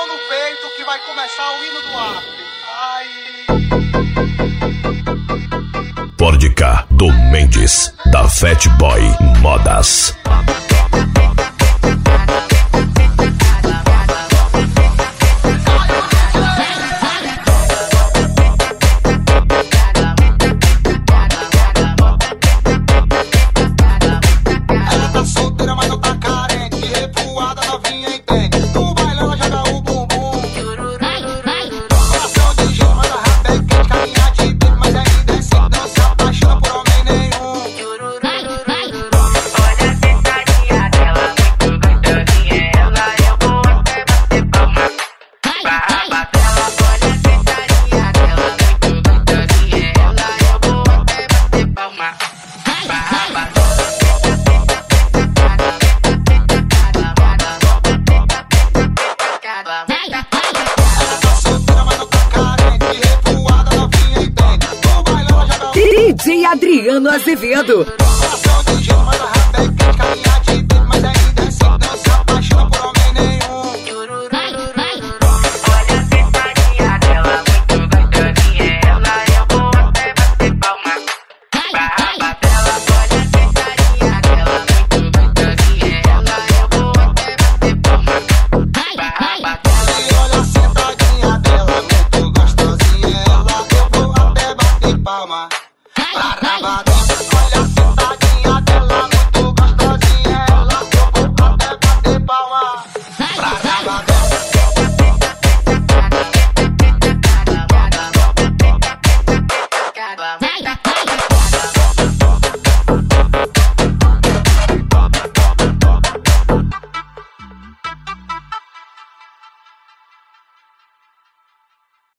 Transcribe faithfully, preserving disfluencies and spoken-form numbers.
no peito que vai começar o hino do Acre. Ai. Pode cá, do Mendes, da Fat Boy Modas. D J Adriano Azevedo.